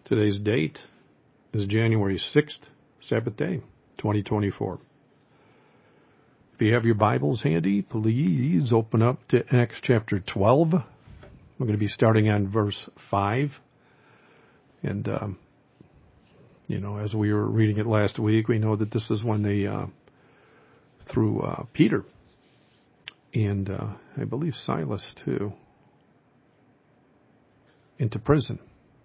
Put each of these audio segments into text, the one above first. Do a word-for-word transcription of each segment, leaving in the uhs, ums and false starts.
Today's date is January sixth, Sabbath day, twenty twenty-four. If you have your Bibles handy, please open up to Acts chapter twelve. We're going to be starting on verse five. And, um, you know, as we were reading it last week, we know that this is when they uh, threw uh, Peter and uh, I believe Silas, too, into prison.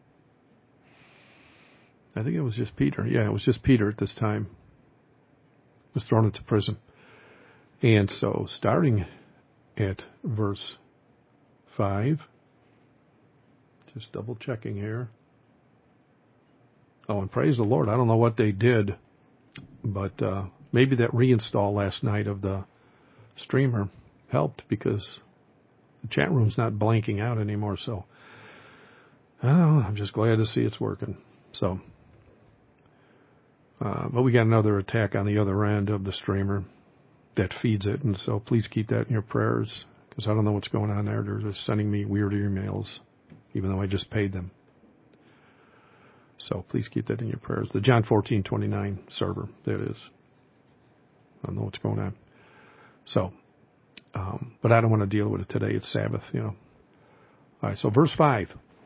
I think it was just Peter. Yeah, it was just Peter at this time. Was thrown into prison. And so, starting at verse five, just double checking here. Oh, and praise the Lord. I don't know what they did, but uh, maybe that reinstall last night of the streamer helped, because the chat room's not blanking out anymore. So, I don't know. I'm just glad to see it's working. So, uh, but we got another attack on the other end of the streamer that feeds it, and so please keep that in your prayers, because I don't know what's going on there. They're just sending me weird emails, even though I just paid them. So please keep that in your prayers. The John fourteen twenty-nine server, that is. I don't know what's going on. So, um, but I don't want to deal with it today. It's Sabbath, you know. All right, so verse five.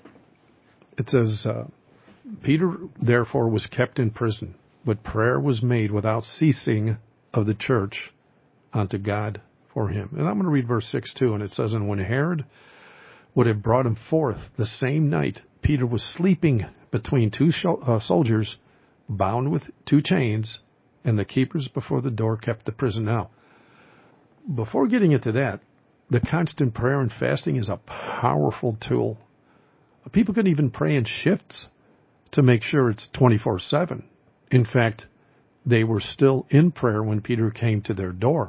It says, uh, Peter, therefore, was kept in prison, but prayer was made without ceasing of the church unto God for him. And I'm going to read verse six too, and it says, and when Herod would have brought him forth the same night, Peter was sleeping between two uh, soldiers, bound with two chains, and the keepers before the door kept the prison. Now, before getting into that, the constant prayer and fasting is a powerful tool. People can even pray in shifts to make sure it's twenty-four seven. In fact, they were still in prayer when Peter came to their door,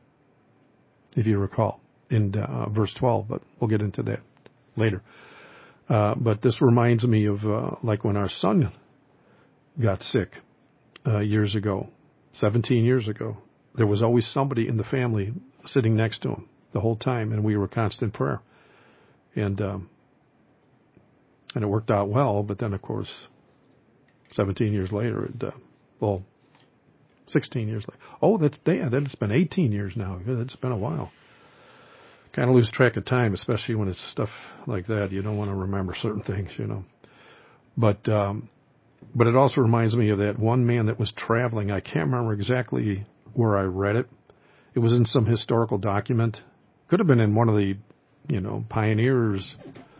if you recall, in uh, verse twelve, but we'll get into that later. Uh, but this reminds me of uh, like when our son got sick uh, years ago, seventeen years ago. There was always somebody in the family sitting next to him the whole time, and we were constant prayer. And um, and it worked out well, but then, of course, seventeen years later, it, uh, well, sixteen years later. Oh, that's, yeah, that's been eighteen years now. It's been a while. Kind of lose track of time, especially when it's stuff like that. You don't want to remember certain things, you know. But um, but it also reminds me of that one man that was traveling. I can't remember exactly where I read it. It was in some historical document. Could have been in one of the, you know, pioneers,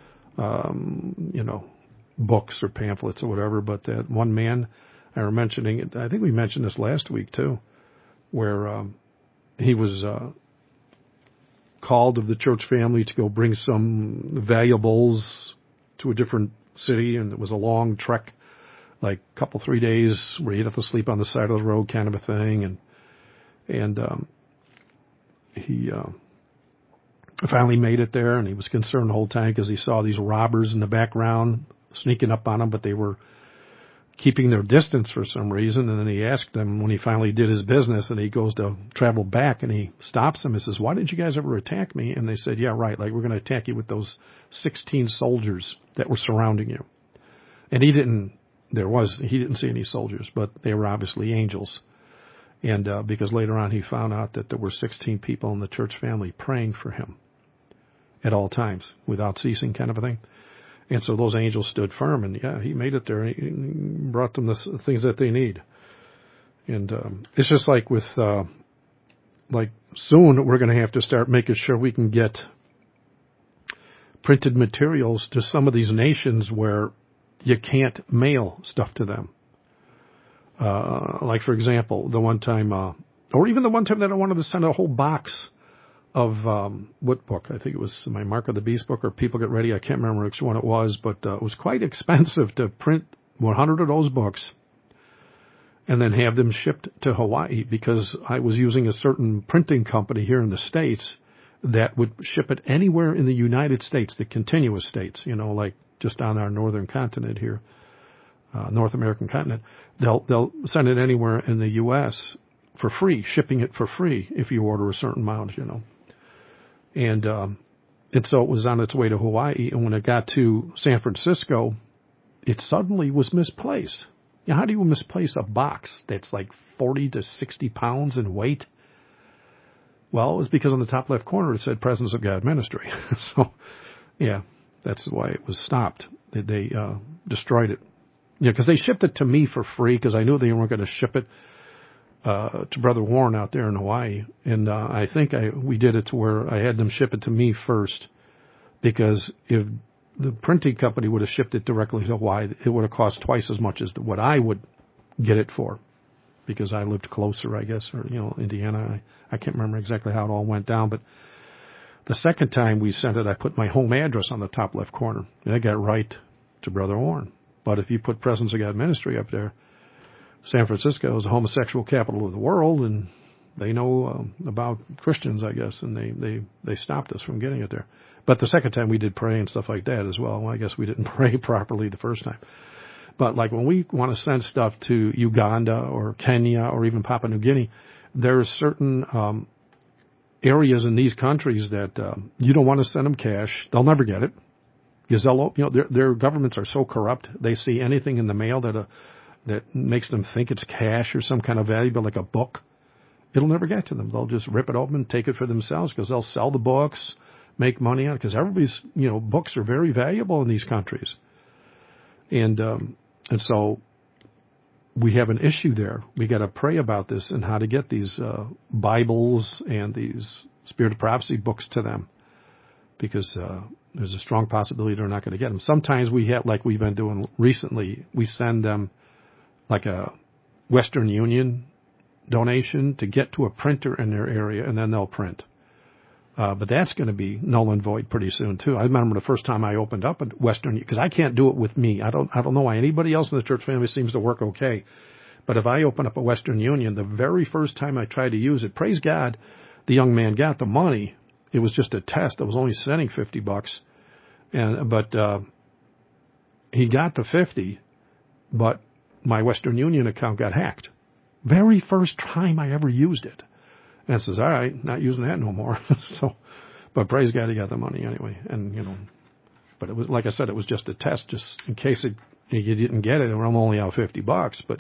um, you know, books or pamphlets or whatever. But that one man, I were mentioning it. I think we mentioned this last week too, where um, he was uh, called of the church family to go bring some valuables to a different city, and it was a long trek, like a couple, three days, where you'd have to sleep on the side of the road, kind of a thing, and and um, he uh, finally made it there, and he was concerned the whole time because he saw these robbers in the background sneaking up on him, but they were keeping their distance for some reason. And then he asked them when he finally did his business, and he goes to travel back, and he stops them and says, why didn't you guys ever attack me? And they said, yeah, right, like we're going to attack you with those sixteen soldiers that were surrounding you. And he didn't, there was, he didn't see any soldiers, but they were obviously angels. And uh, because later on he found out that there were sixteen people in the church family praying for him at all times, without ceasing, kind of a thing. And so those angels stood firm, and yeah, he made it there, and he brought them the things that they need. And um, it's just like with, uh, like soon we're going to have to start making sure we can get printed materials to some of these nations where you can't mail stuff to them. Uh, like, for example, the one time, uh, or even the one time that I wanted to send a whole box of, um, what book? I think it was my Mark of the Beast book or People Get Ready. I can't remember which one it was, but uh, it was quite expensive to print one hundred of those books and then have them shipped to Hawaii, because I was using a certain printing company here in the States that would ship it anywhere in the United States, the continuous states, you know, like just on our northern continent here. Uh, North American continent, they'll they'll send it anywhere in the U S for free, shipping it for free if you order a certain amount, you know. And um, and so it was on its way to Hawaii, and when it got to San Francisco, it suddenly was misplaced. You know, how do you misplace a box that's like forty to sixty pounds in weight? Well, it was because on the top left corner it said Presence of God Ministry. So, yeah, that's why it was stopped. They, they uh, destroyed it. Yeah, because they shipped it to me for free because I knew they weren't going to ship it uh, to Brother Warren out there in Hawaii. And uh, I think I we did it to where I had them ship it to me first, because if the printing company would have shipped it directly to Hawaii, it would have cost twice as much as what I would get it for, because I lived closer, I guess, or, you know, Indiana. I, I can't remember exactly how it all went down, but the second time we sent it, I put my home address on the top left corner, and it got right to Brother Warren. But if you put Presence of God Ministry up there, San Francisco is the homosexual capital of the world, and they know um, about Christians, I guess, and they, they, they stopped us from getting it there. But the second time we did pray and stuff like that as well. Well, I guess we didn't pray properly the first time. But like when we want to send stuff to Uganda or Kenya or even Papua New Guinea, there are certain um, areas in these countries that um, you don't want to send them cash. They'll never get it. Because they'll, you know, their, their governments are so corrupt. They see anything in the mail that uh, that makes them think it's cash or some kind of valuable, like a book. It'll never get to them. They'll just rip it open, take it for themselves, because they'll sell the books, make money on it, because everybody's, you know, books are very valuable in these countries. And um, and so we have an issue there. We got to pray about this and how to get these uh, Bibles and these Spirit of Prophecy books to them, because uh, there's a strong possibility they're not going to get them. Sometimes we have, like we've been doing recently, we send them like a Western Union donation to get to a printer in their area, and then they'll print. Uh, but that's going to be null and void pretty soon too. I remember the first time I opened up a Western, because I can't do it with me. I don't, I don't know why anybody else in the church family seems to work okay. But if I open up a Western Union, the very first time I tried to use it, praise God, the young man got the money. It was just a test. I was only sending fifty bucks, and but uh, he got the fifty, but my Western Union account got hacked. Very first time I ever used it. And it says, all right, not using that no more. So, but praise God, he got the money anyway. And, you know, but it was, like I said, it was just a test, just in case it, you didn't get it. I'm only out fifty bucks. But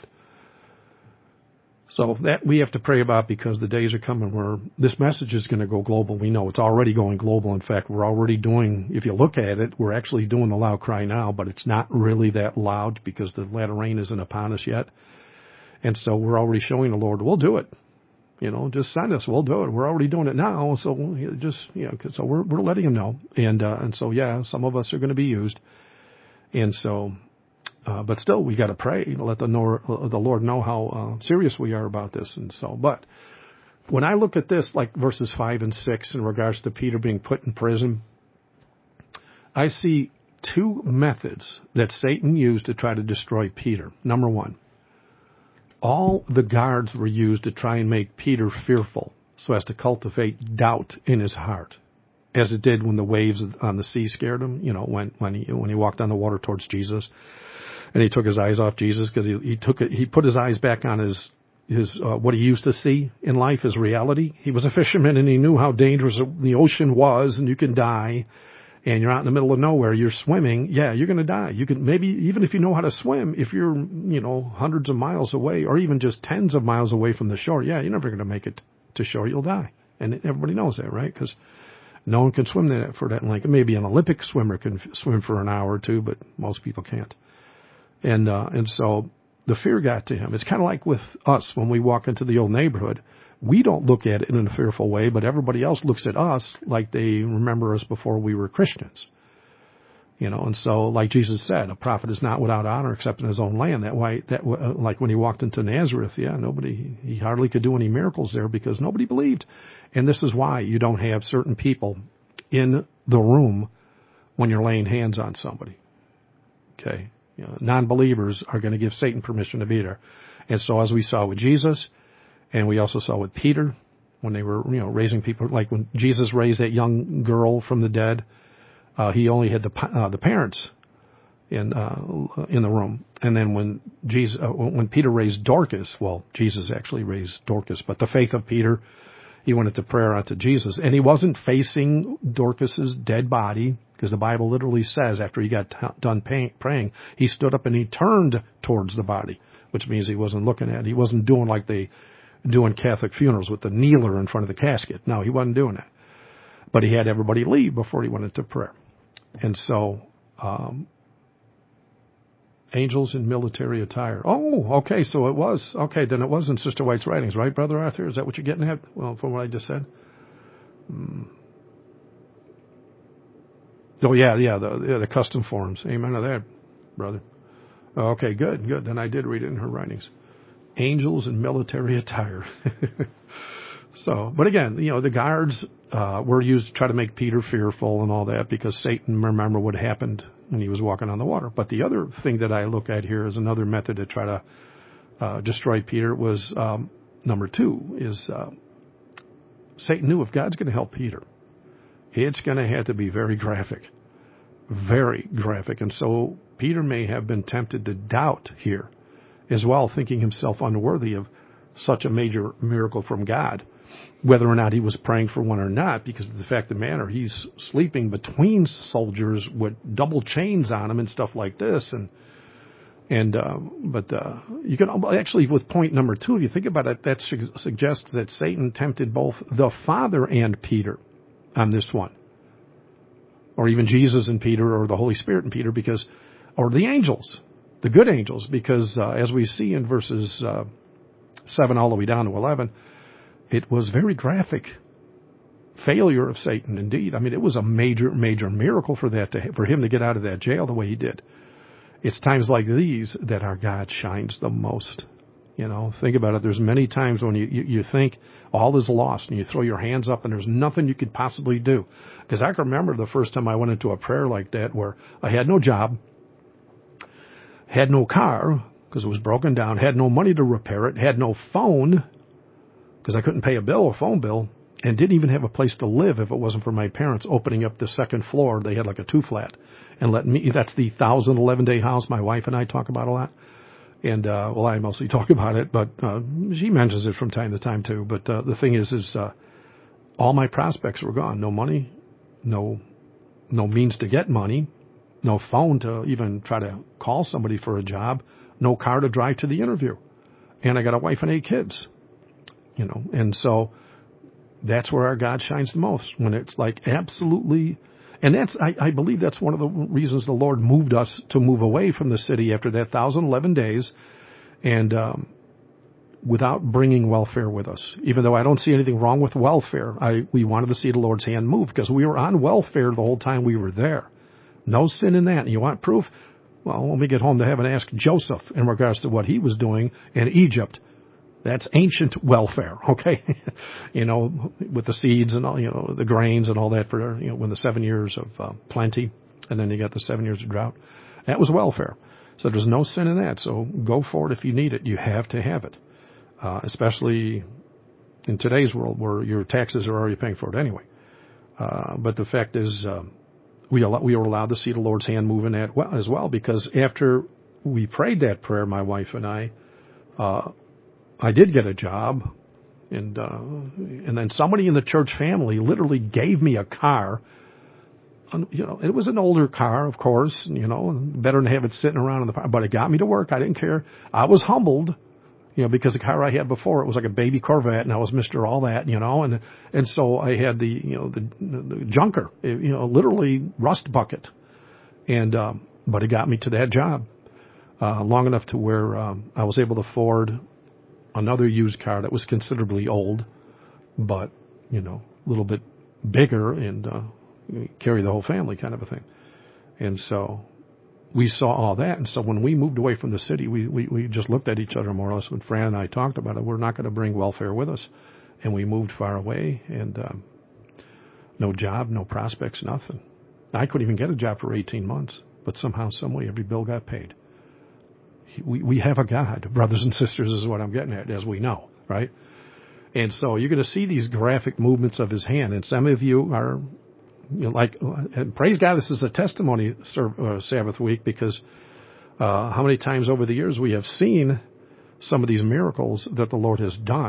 so that we have to pray about, because the days are coming where this message is going to go global. We know it's already going global. In fact, we're already doing, if you look at it, we're actually doing the loud cry now, but it's not really that loud because the latter rain isn't upon us yet. And so we're already showing the Lord, we'll do it. You know, just send us. We'll do it. We're already doing it now. So just, you know, so we're, we're letting him know. And, uh, and so, yeah, some of us are going to be used. And so, uh, but still we got to pray to let the, nor, the Lord know how uh, serious we are about this. And so, but when I look at this, like verses five and six in regards to Peter being put in prison, I see two methods that Satan used to try to destroy Peter. Number one, all the guards were used to try and make Peter fearful, so as to cultivate doubt in his heart, as it did when the waves on the sea scared him. You know, when when he when he walked on the water towards Jesus, and he took his eyes off Jesus, because he, he took it, he put his eyes back on his his uh, what he used to see in life as reality. He was a fisherman, and he knew how dangerous the ocean was, and you can die. And you're out in the middle of nowhere, you're swimming, yeah, you're going to die. You can maybe, even if you know how to swim, if you're, you know, hundreds of miles away or even just tens of miles away from the shore, yeah, you're never going to make it to shore. You'll die. And everybody knows that, right? Because no one can swim that for that length. Maybe an Olympic swimmer can swim for an hour or two, but most people can't. And, uh, and so the fear got to him. It's kind of like with us when we walk into the old neighborhood. We don't look at it in a fearful way, but everybody else looks at us like they remember us before we were Christians. You know, and so like Jesus said, a prophet is not without honor except in his own land. That why, that uh, like when he walked into Nazareth, yeah, nobody, he hardly could do any miracles there because nobody believed. And this is why you don't have certain people in the room when you're laying hands on somebody. Okay, you know, non-believers are going to give Satan permission to be there. And so as we saw with Jesus, and we also saw with Peter, when they were, you know, raising people, like when Jesus raised that young girl from the dead, uh, he only had the uh, the parents in uh, in the room. And then when Jesus, uh, when Peter raised Dorcas, well, Jesus actually raised Dorcas, but the faith of Peter, he went into prayer unto Jesus. And he wasn't facing Dorcas's dead body, because the Bible literally says after he got t- done pay- praying, he stood up and he turned towards the body, which means he wasn't looking at it. He wasn't doing like they do in Catholic funerals with the kneeler in front of the casket. No, he wasn't doing that. But he had everybody leave before he went into prayer. And so, um, angels in military attire. Oh, okay, so it was. Okay, then it was in Sister White's writings, right, Brother Arthur? Is that what you're getting at? Well, from what I just said? Hmm. Oh, yeah, yeah, the, yeah, the custom forms. Amen to that, brother. Okay, good, good. Then I did read it in her writings. Angels in military attire. So, but again, you know, the guards uh, were used to try to make Peter fearful and all that, because Satan, remember what happened when he was walking on the water. But the other thing that I look at here is another method to try to uh, destroy Peter was, um, number two, is uh, Satan knew if God's going to help Peter, it's going to have to be very graphic, very graphic. And so Peter may have been tempted to doubt here as well, thinking himself unworthy of such a major miracle from God, whether or not he was praying for one or not, because of the fact of the matter, he's sleeping between soldiers with double chains on him and stuff like this. And, and, uh, but, uh, you can actually, with point number two, if you think about it, that su- suggests that Satan tempted both the Father and Peter on this one, or even Jesus and Peter, or the Holy Spirit and Peter, because, or the angels, the good angels, because, uh, as we see in verses, uh, seven all the way down to eleven, it was very graphic failure of Satan indeed. I mean, it was a major, major miracle for that to, for him to get out of that jail the way he did. It's times like these that our God shines the most. You know, think about it. There's many times when you, you, you think all is lost and you throw your hands up and there's nothing you could possibly do. Because I can remember the first time I went into a prayer like that, where I had no job, had no car because it was broken down, had no money to repair it, had no phone because I couldn't pay a bill, a phone bill, and didn't even have a place to live if it wasn't for my parents opening up the second floor. They had like a two-flat and let me, that's the one thousand eleven day house my wife and I talk about a lot. And, uh, well, I mostly talk about it, but uh, she mentions it from time to time too. But uh, the thing is, is uh, all my prospects were gone. No money, no, no means to get money, no phone to even try to call somebody for a job, no car to drive to the interview. And I got a wife and eight kids, you know. And so that's where our God shines the most, when it's like absolutely. And that's, I, I believe that's one of the reasons the Lord moved us to move away from the city after that one thousand eleven days, and um, without bringing welfare with us. Even though I don't see anything wrong with welfare, I, we wanted to see the Lord's hand move, because we were on welfare the whole time we were there. No sin in that. And you want proof? Well, when we get home to heaven, ask Joseph in regards to what he was doing in Egypt. That's ancient welfare, okay? You know, with the seeds and all, you know, the grains and all that for, you know, when the seven years of uh, plenty, and then you got the seven years of drought. That was welfare. So there's no sin in that. So go for it if you need it. You have to have it, uh, especially in today's world where your taxes are already paying for it anyway. Uh, but the fact is, uh, we we were allowed to see the Lord's hand move in that well, as well, because after we prayed that prayer, my wife and I, uh, I did get a job, and uh, and then somebody in the church family literally gave me a car. You know, it was an older car, of course, you know, better than have it sitting around in the park, but it got me to work. I didn't care. I was humbled, you know, because the car I had before, it was like a baby Corvette, and I was Mister All That, you know, and and so I had the, you know, the, the junker, you know, literally rust bucket, and um, but it got me to that job uh, long enough to where um, I was able to afford another used car that was considerably old, but, you know, a little bit bigger and uh, carry the whole family kind of a thing. And so we saw all that. And so when we moved away from the city, we, we, we just looked at each other more or less. When Fran and I talked about it, we're not going to bring welfare with us. And we moved far away, and um, no job, no prospects, nothing. I couldn't even get a job for eighteen months, but somehow, some way, every bill got paid. We we have a God, brothers and sisters, is what I'm getting at, as we know, right? And so you're going to see these graphic movements of his hand. And some of you are, you know, like, and praise God, this is a testimony uh, Sabbath week, because uh, how many times over the years we have seen some of these miracles that the Lord has done.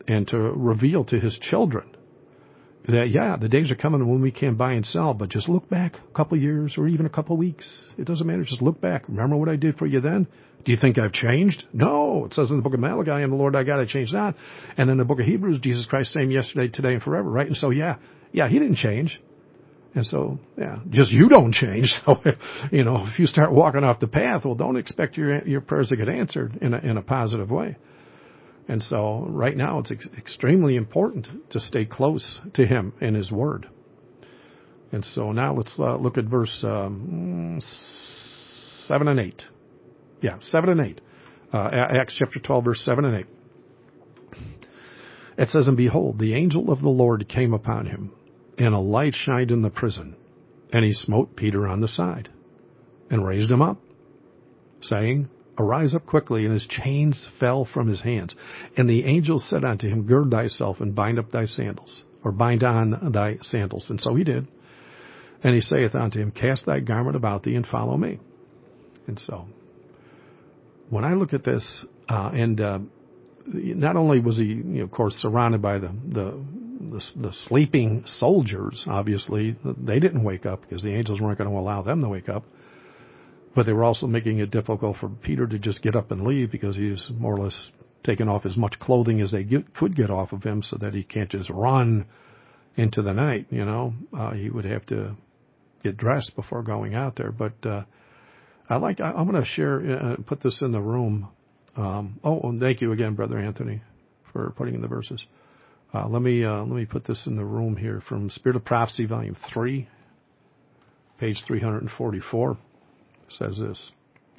and to reveal to his children that, yeah, the days are coming when we can buy and sell, but just look back a couple of years or even a couple of weeks. It doesn't matter. Just look back. Remember what I did for you then? Do you think I've changed? No. It says in the book of Malachi, I am the Lord thy God, I change not. And in the book of Hebrews, Jesus Christ, same yesterday, today, and forever, right? And so, yeah, yeah, he didn't change. And so, yeah, just you don't change. So, you know, if you start walking off the path, well, don't expect your your prayers to get answered in a, in a positive way. And so right now it's ex- extremely important to stay close to him and his word. And so now let's uh, look at verse um, seven and eight. Yeah, seven and eight. Uh, Acts chapter twelve, verse seven and eight. It says, and behold, the angel of the Lord came upon him, and a light shined in the prison. And he smote Peter on the side, and raised him up, saying, arise up quickly, and his chains fell from his hands. And the angel said unto him, gird thyself, and bind up thy sandals, or bind on thy sandals. And so he did. And he saith unto him, cast thy garment about thee, and follow me. And so, when I look at this, uh, and uh, not only was he, you know, of course, surrounded by the, the the the sleeping soldiers, obviously, they didn't wake up because the angels weren't going to allow them to wake up. But they were also making it difficult for Peter to just get up and leave because he was more or less taking off as much clothing as they get, could get off of him so that he can't just run into the night, you know. Uh, he would have to get dressed before going out there. But uh, I like, I, I'm going to share, uh, put this in the room. Um, oh, and thank you again, Brother Anthony, for putting in the verses. Uh, let me uh, let me put this in the room here from Spirit of Prophecy, Volume three, page three forty-four. Says this.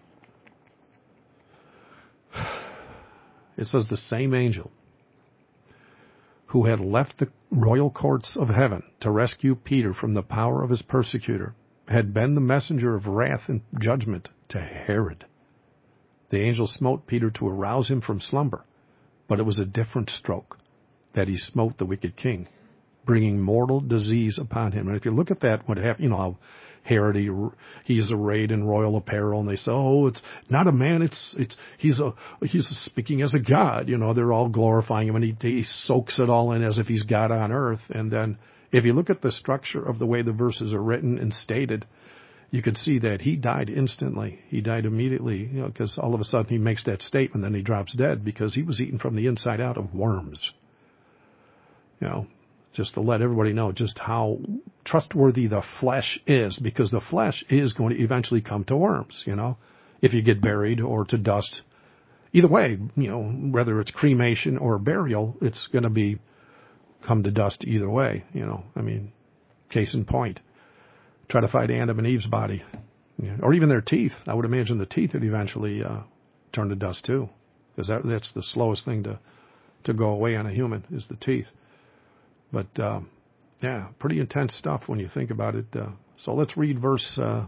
It says, the same angel who had left the royal courts of heaven to rescue Peter from the power of his persecutor had been the messenger of wrath and judgment to Herod. The angel smote Peter to arouse him from slumber, but it was a different stroke that he smote the wicked king, bringing mortal disease upon him. And if you look at that, what happened, you know, how Herod, he, he's arrayed in royal apparel, and they say, oh, it's not a man, it's, it's, he's a, he's speaking as a god. You know, they're all glorifying him, and he, he soaks it all in as if he's God on earth. And then if you look at the structure of the way the verses are written and stated, you could see that he died instantly. He died immediately, you know, because all of a sudden he makes that statement, then he drops dead because he was eaten from the inside out of worms. You know, just to let everybody know just how trustworthy the flesh is, because the flesh is going to eventually come to worms, you know, if you get buried or to dust. Either way, you know, whether it's cremation or burial, it's going to be come to dust either way, you know. I mean, case in point. Try to find Adam and Eve's body, you know, or even their teeth. I would imagine the teeth would eventually uh, turn to dust too, because that, that's the slowest thing to, to go away on a human is the teeth. But, um, yeah, pretty intense stuff when you think about it. Uh, so let's read verse uh,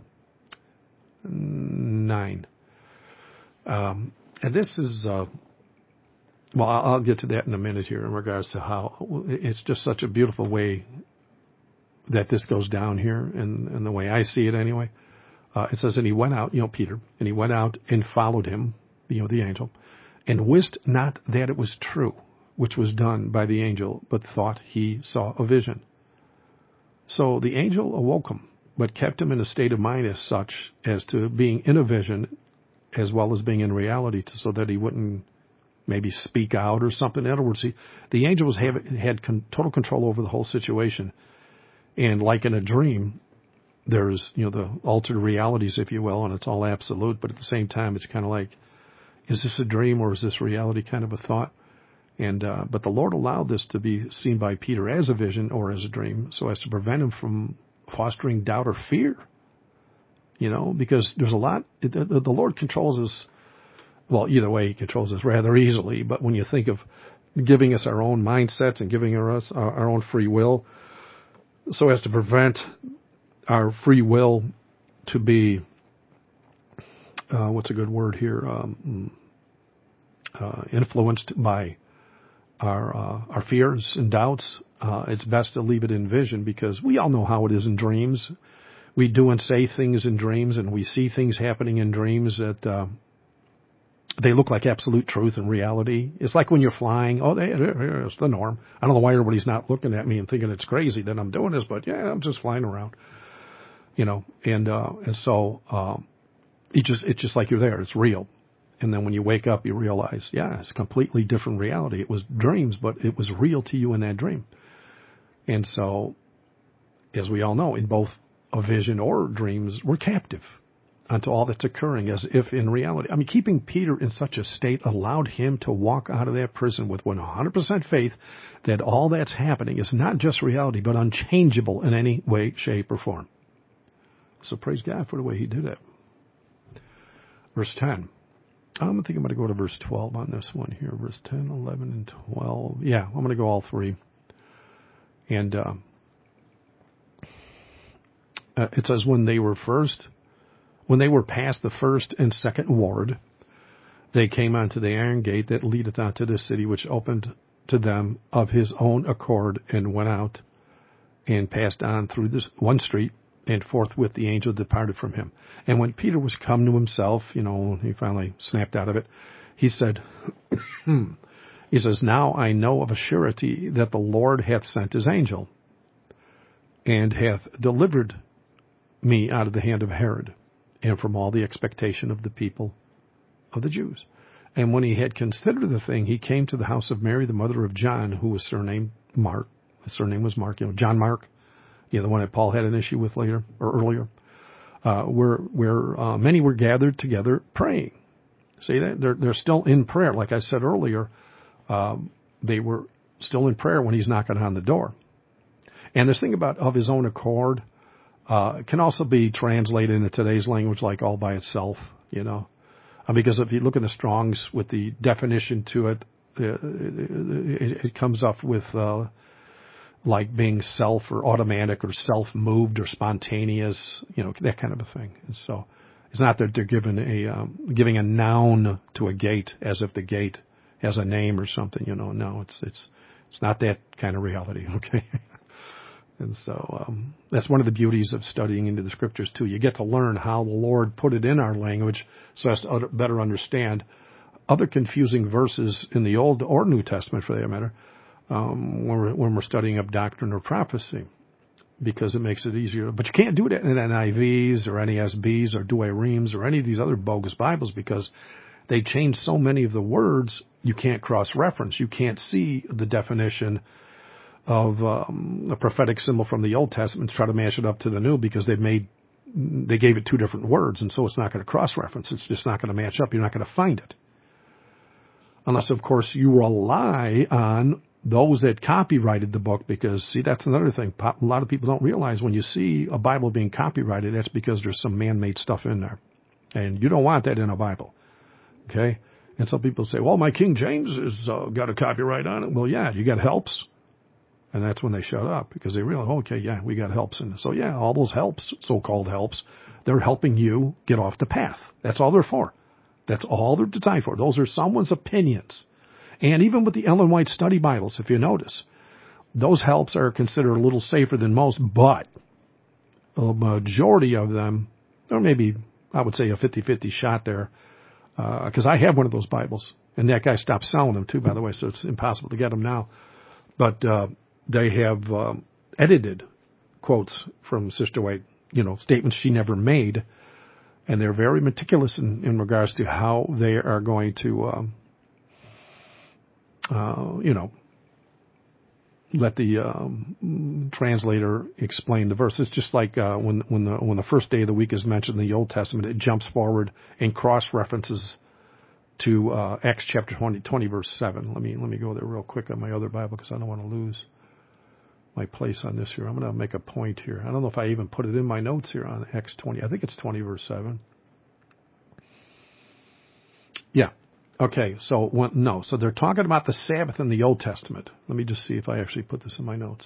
nine. Um, and this is, uh, well, I'll get to that in a minute here in regards to how it's just such a beautiful way that this goes down here, and, and the way I see it anyway. Uh, it says, and he went out, you know, Peter, and he went out and followed him, you know, the angel, and wist not that it was true, which was done by the angel, but thought he saw a vision. So the angel awoke him, but kept him in a state of mind as such as to being in a vision as well as being in reality, to, so that he wouldn't maybe speak out or something. In other words, he, the angel was have, had con, total control over the whole situation. And like in a dream, there's, you know, the altered realities, if you will, and it's all absolute, but at the same time, it's kind of like, is this a dream or is this reality kind of a thought? And uh, but the Lord allowed this to be seen by Peter as a vision or as a dream so as to prevent him from fostering doubt or fear. You know, because there's a lot, the, the Lord controls us, well, either way, he controls us rather easily, but when you think of giving us our own mindsets and giving us our, our own free will, so as to prevent our free will to be, uh, what's a good word here, um, uh, influenced by our uh, our fears and doubts, uh, it's best to leave it in vision, because we all know how it is in dreams. We do and say things in dreams, and we see things happening in dreams that uh, they look like absolute truth and reality. It's like when you're flying. Oh, they, it's the norm. I don't know why everybody's not looking at me and thinking it's crazy that I'm doing this, but yeah, I'm just flying around, you know. And uh, and so um, it just it's just like you're there. It's real. And then when you wake up, you realize, yeah, it's a completely different reality. It was dreams, but it was real to you in that dream. And so, as we all know, in both a vision or dreams, we're captive unto all that's occurring as if in reality. I mean, keeping Peter in such a state allowed him to walk out of that prison with one hundred percent faith that all that's happening is not just reality, but unchangeable in any way, shape, or form. So praise God for the way he did it. Verse ten. I'm thinking I'm going to go to verse twelve on this one here. Verse ten, eleven, and twelve. Yeah, I'm going to go all three. And uh, uh, it says, when they were first... When they were past the first and second ward, they came unto the iron gate that leadeth unto the city, which opened to them of his own accord, and went out and passed on through this one street, and forthwith the angel departed from him. And when Peter was come to himself, you know, he finally snapped out of it, he said, he says, now I know of a surety that the Lord hath sent his angel, and hath delivered me out of the hand of Herod, and from all the expectation of the people of the Jews. And when he had considered the thing, he came to the house of Mary, the mother of John, who was surnamed Mark. His surname was Mark, you know, John Mark, you know, the one that Paul had an issue with later, or earlier, uh, where where uh, many were gathered together praying. See that? They're, they're still in prayer. Like I said earlier, um, they were still in prayer when he's knocking on the door. And this thing about of his own accord, Uh, it can also be translated into today's language like all by itself, you know. Uh, because if you look at the Strong's with the definition to it, uh, it, it comes up with uh, like being self or automatic or self-moved or spontaneous, you know, that kind of a thing. And so it's not that they're given a um, giving a noun to a gate as if the gate has a name or something, you know. No, it's it's it's not that kind of reality, okay. And so um, that's one of the beauties of studying into the Scriptures, too. You get to learn how the Lord put it in our language so as to better understand other confusing verses in the Old or New Testament, for that matter, um, when, we're, when we're studying up doctrine or prophecy, because it makes it easier. But you can't do it in N I Vs or N A S Bs or Douay-Rheims or any of these other bogus Bibles because they change so many of the words you can't cross-reference. You can't see the definition of um, a prophetic symbol from the Old Testament to try to match it up to the New because they've made, they gave it two different words, and so it's not going to cross-reference. It's just not going to match up. You're not going to find it. Unless, of course, you rely on those that copyrighted the book because, see, that's another thing. A lot of people don't realize when you see a Bible being copyrighted, that's because there's some man-made stuff in there. And you don't want that in a Bible. Okay? And some people say, well, my King James has uh, got a copyright on it. Well, yeah, you got helps. And that's when they shut up because they realize, okay, yeah, we got helps. And so, yeah, all those helps, so-called helps, they're helping you get off the path. That's all they're for. That's all they're designed for. Those are someone's opinions. And even with the Ellen White Study Bibles, if you notice, those helps are considered a little safer than most, but a majority of them, or maybe I would say a fifty-fifty shot there, because uh, I have one of those Bibles. And that guy stopped selling them, too, by the way, so it's impossible to get them now. But uh, they have um, edited quotes from Sister White, you know, statements she never made. And they're very meticulous in, in regards to how they are going to, um, uh, you know, let the um, translator explain the verse. It's just like uh, when when the when the first day of the week is mentioned in the Old Testament, it jumps forward and cross references to uh, Acts chapter twenty, twenty, verse seven. Let me let me go there real quick on my other Bible because I don't want to lose my place on this here. I'm going to make a point here. I don't know if I even put it in my notes here on Acts twenty. I think it's twenty, verse seven. Yeah. Okay. So when, no. So they're talking about the Sabbath in the Old Testament. Let me just see if I actually put this in my notes.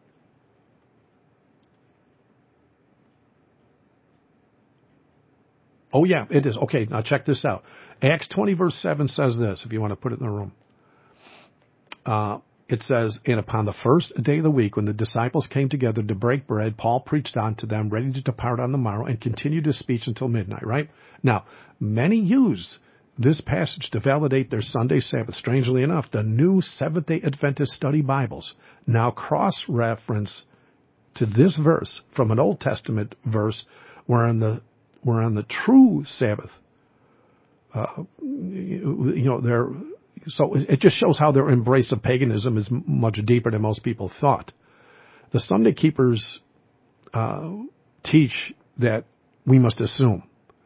Oh, yeah, it is. Okay, now check this out. Acts twenty, verse seven says this, if you want to put it in the room. Uh, it says, and upon the first day of the week, when the disciples came together to break bread, Paul preached unto them, ready to depart on the morrow, and continued his speech until midnight, right? Now, many use this passage to validate their Sunday Sabbath. Strangely enough, the new Seventh-day Adventist study Bibles now cross-reference to this verse from an Old Testament verse wherein the, wherein the true Sabbath, uh, you, you know, they're, so it just shows how their embrace of paganism is much deeper than most people thought. The Sunday keepers uh, teach that we must assume,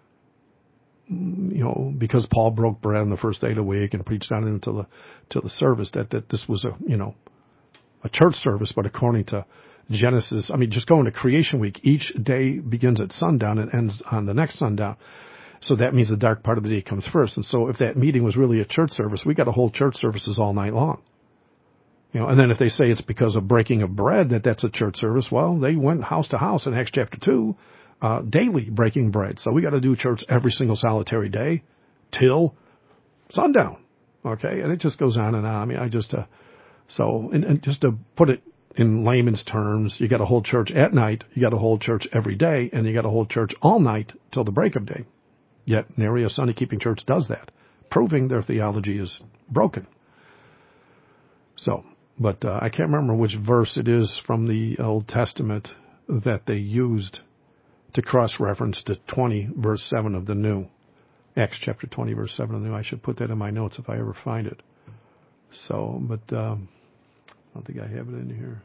you know, because Paul broke bread on the first day of the week and preached on it until the till the service, that, that this was a, you know, a church service, but according to Genesis, I mean, just going to creation week, each day begins at sundown and ends on the next sundown. So that means the dark part of the day comes first. And so if that meeting was really a church service, we got to hold church services all night long. You know, and then if they say it's because of breaking of bread that that's a church service, well, they went house to house in Acts chapter two, uh, daily breaking bread. So we got to do church every single solitary day till sundown. Okay. And it just goes on and on. I mean, I just, uh, so, and, and just to put it in layman's terms, you got to hold church at night, you got to hold church every day, and you got to hold church all night till the break of day. Yet nary a Sunday keeping church does that, proving their theology is broken. So, but uh, I can't remember which verse it is from the Old Testament that they used to cross-reference to twenty, verse seven of the New. Acts chapter twenty, verse seven of the New. I should put that in my notes if I ever find it. So, but um, I don't think I have it in here.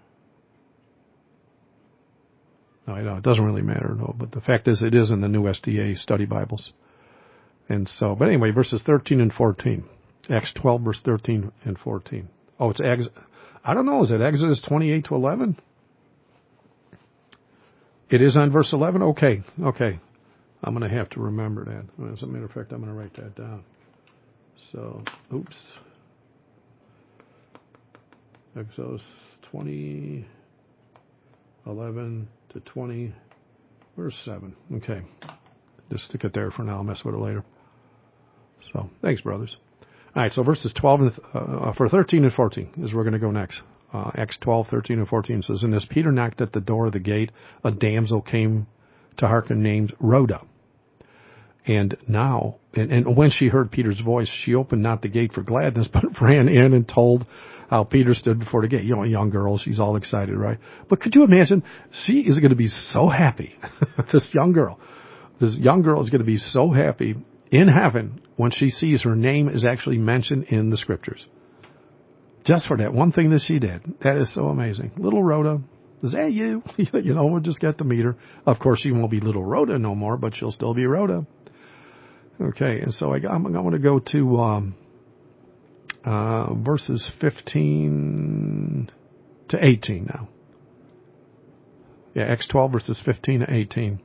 No, I know it doesn't really matter, no. But the fact is, it is in the new S D A study Bibles. And so, but anyway, verses thirteen and fourteen. Acts twelve, verse thirteen and fourteen. Oh, it's Ex. I don't know. Is it Exodus twenty-eight to eleven? It is on verse eleven? Okay, okay. I'm going to have to remember that. As a matter of fact, I'm going to write that down. So, oops. Exodus twenty, eleven to twenty, verse seven. Okay. Just stick it there for now. I'll mess with it later. So, thanks, brothers. All right, so verses twelve and, uh, for thirteen and fourteen is where we're going to go next. Uh, Acts twelve, thirteen, and fourteen says, "And as Peter knocked at the door of the gate, a damsel came to hearken named Rhoda. And now, and, and when she heard Peter's voice, she opened not the gate for gladness, but ran in and told how Peter stood before the gate." You know, a young girl, she's all excited, right? But could you imagine? She is going to be so happy. This young girl, this young girl is going to be so happy in heaven when she sees her name is actually mentioned in the scriptures. Just for that one thing that she did. That is so amazing. Little Rhoda, is that you? You know, we'll just get to meet her. Of course, she won't be little Rhoda no more, but she'll still be Rhoda. Okay, and so I, I'm, I'm going to go to um, uh, verses fifteen to eighteen now. Yeah, Acts twelve, verses fifteen to eighteen.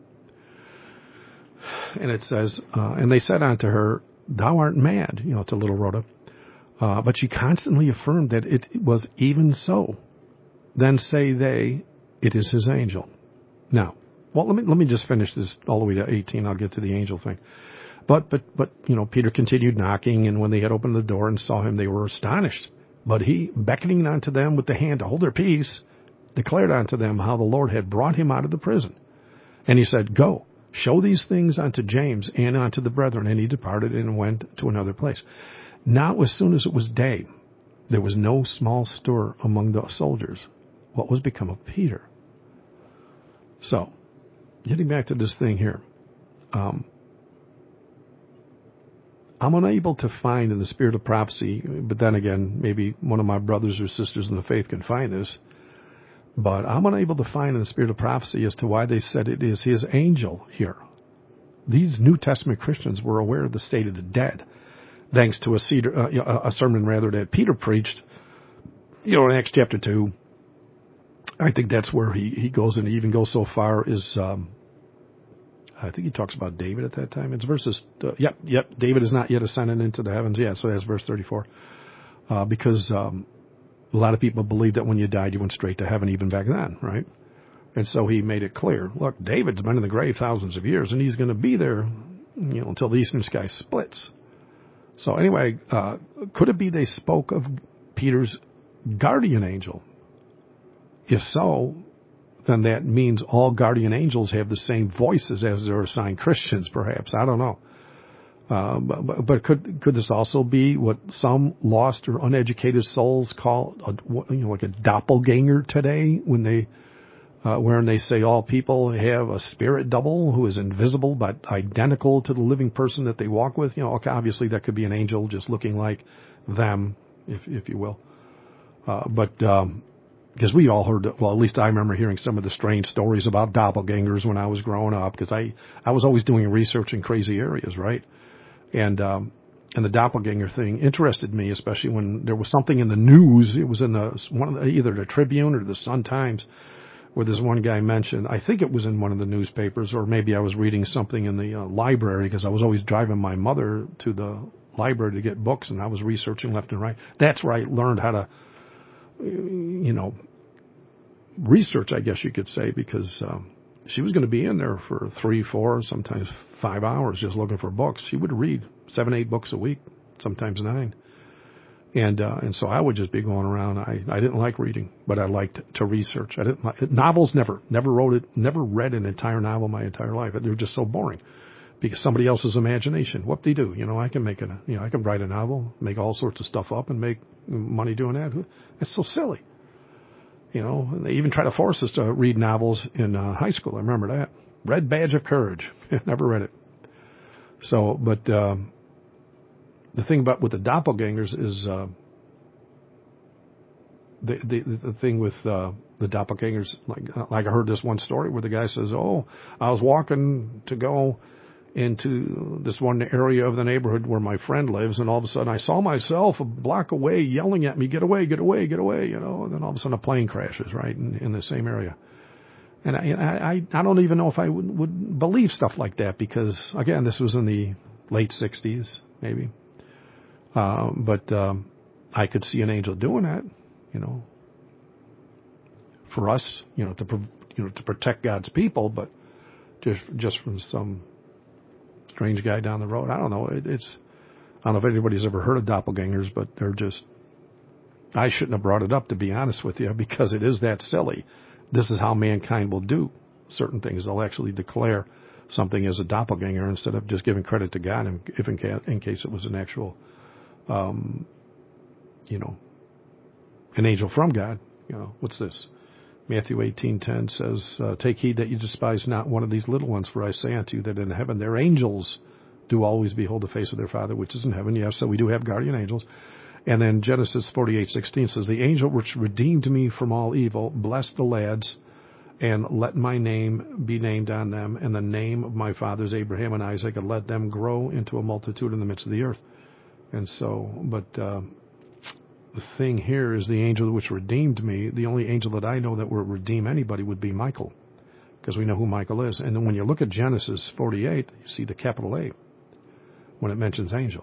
And it says, uh, "And they said unto her, Thou art mad," you know, to little Rhoda. Uh, but she constantly affirmed that it was even so. Then say they, It is his angel. Now, well, let me let me just finish this all the way to eighteen. I'll get to the angel thing. But, but, but, you know, Peter continued knocking, and when they had opened the door and saw him, they were astonished. But he, beckoning unto them with the hand to hold their peace, declared unto them how the Lord had brought him out of the prison. And he said, Go, show these things unto James and unto the brethren. And he departed and went to another place. Now, as soon as it was day, there was no small stir among the soldiers. What was become of Peter? So, getting back to this thing here. Um, I'm unable to find in the spirit of prophecy, but then again, maybe one of my brothers or sisters in the faith can find this, but I'm unable to find in the spirit of prophecy as to why they said it is his angel here. These New Testament Christians were aware of the state of the dead, thanks to a, cedar, uh, a sermon rather that Peter preached, you know, in Acts chapter two. I think that's where he, he goes, and he even goes so far as, um, I think he talks about David at that time. It's verses, uh, yep, yep, David is not yet ascended into the heavens. Yeah, so that's verse thirty-four. Uh, because um, a lot of people believe that when you died, you went straight to heaven even back then, right? And so he made it clear, look, David's been in the grave thousands of years, and he's going to be there, you know, until the eastern sky splits. So anyway, uh, could it be they spoke of Peter's guardian angel? If so, then that means all guardian angels have the same voices as their assigned Christians, perhaps. I don't know. Uh, but, but could could this also be what some lost or uneducated souls call a, you know, like a doppelganger today, when they uh, wherein they say all people have a spirit double who is invisible but identical to the living person that they walk with? You know, okay, obviously that could be an angel just looking like them, if if you will. Uh, but um, because we all heard, well, at least I remember hearing some of the strange stories about doppelgangers when I was growing up, because I I was always doing research in crazy areas, right? And um, and the doppelganger thing interested me, especially when there was something in the news. It was in the one of the, either the Tribune or the Sun Times, where this one guy mentioned. I think it was in one of the newspapers, or maybe I was reading something in the uh, library, because I was always driving my mother to the library to get books, and I was researching left and right. That's where I learned how to, you know, research, I guess you could say, because um, she was going to be in there for three, four, sometimes five hours just looking for books. She would read seven, eight books a week, sometimes nine. And uh, and so I would just be going around. I, I didn't like reading, but I liked to research. I didn't like, novels. Never never wrote it. Never read an entire novel my entire life. They were just so boring, because somebody else's imagination. What they do, you know, I can make it. You know, I can write a novel, make all sorts of stuff up, and make money doing that. It's so silly. You know, they even try to force us to read novels in uh, high school. I remember that. Red Badge of Courage. Never read it. So, but um, the thing about with the doppelgangers is uh, the, the the thing with uh, the doppelgangers. Like like I heard this one story where the guy says, "Oh, I was walking to go into this one area of the neighborhood where my friend lives, and all of a sudden I saw myself a block away yelling at me, 'Get away, get away, get away!' You know, and then all of a sudden a plane crashes right in, in the same area." And I, I, I don't even know if I would, would believe stuff like that, because, again, this was in the late sixties, maybe. Um, but um, I could see an angel doing that, you know, for us, you know, to you know to protect God's people, but just just from some strange guy down the road. I don't know. It, it's I don't know if anybody's ever heard of doppelgangers, but they're just. I shouldn't have brought it up, to be honest with you, because it is that silly. This is how mankind will do certain things. They'll actually declare something as a doppelganger instead of just giving credit to God, if in, in case it was an actual, um, you know, an angel from God. You know, what's this? Matthew eighteen ten says, uh, "Take heed that you despise not one of these little ones, for I say unto you that in heaven their angels do always behold the face of their Father which is in heaven." Yes, so we do have guardian angels. And then Genesis forty-eight sixteen says, "The angel which redeemed me from all evil, bless the lads, and let my name be named on them, and the name of my fathers Abraham and Isaac, and let them grow into a multitude in the midst of the earth." And so, but uh, the thing here is the angel which redeemed me. The only angel that I know that will redeem anybody would be Michael, because we know who Michael is. And then when you look at Genesis forty-eight, you see the capital A when it mentions angel.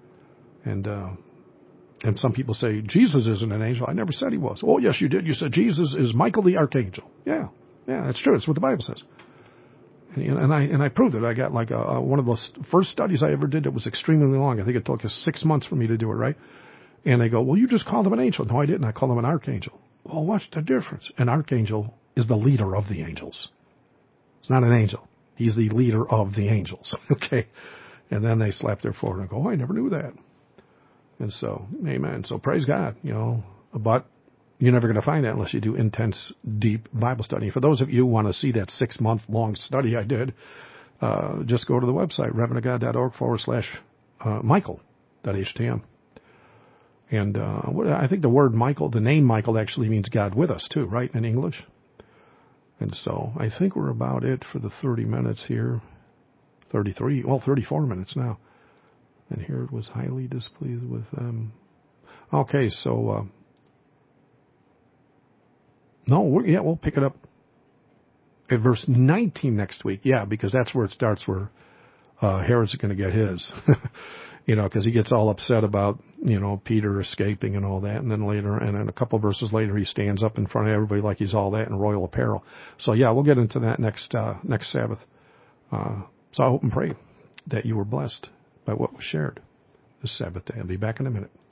And uh, And some people say, Jesus isn't an angel. I never said he was. Oh, yes, you did. You said Jesus is Michael the archangel. Yeah, yeah, that's true. That's what the Bible says. And, and I and I proved it. I got like a, a, one of those first studies I ever did that was extremely long. I think it took us six months for me to do it, right? And they go, well, you just called him an angel. No, I didn't. I called him an archangel. Well, what's the difference? An archangel is the leader of the angels. It's not an angel. He's the leader of the angels. Okay. And then they slap their forehead and go, oh, I never knew that. And so, amen. So praise God, you know, but you're never going to find that unless you do intense, deep Bible study. For those of you who want to see that six-month-long study I did, uh, just go to the website, reverendofgod.org forward slash uh, Michael.htm. And uh, I think the word Michael, the name Michael actually means God with us too, right, in English? And so I think we're about it for the thirty minutes here. thirty-three, well, thirty-four minutes now. And here it was highly displeased with them. Okay, so, uh, no, we're, yeah, we'll pick it up at verse nineteen next week. Yeah, because that's where it starts, where uh, Herod's going to get his. You know, because he gets all upset about, you know, Peter escaping and all that. And then later, and then a couple of verses later, he stands up in front of everybody like he's all that in royal apparel. So, yeah, we'll get into that next uh, next Sabbath. Uh, so I hope and pray that you were blessed by what was shared this Sabbath day. I'll be back in a minute.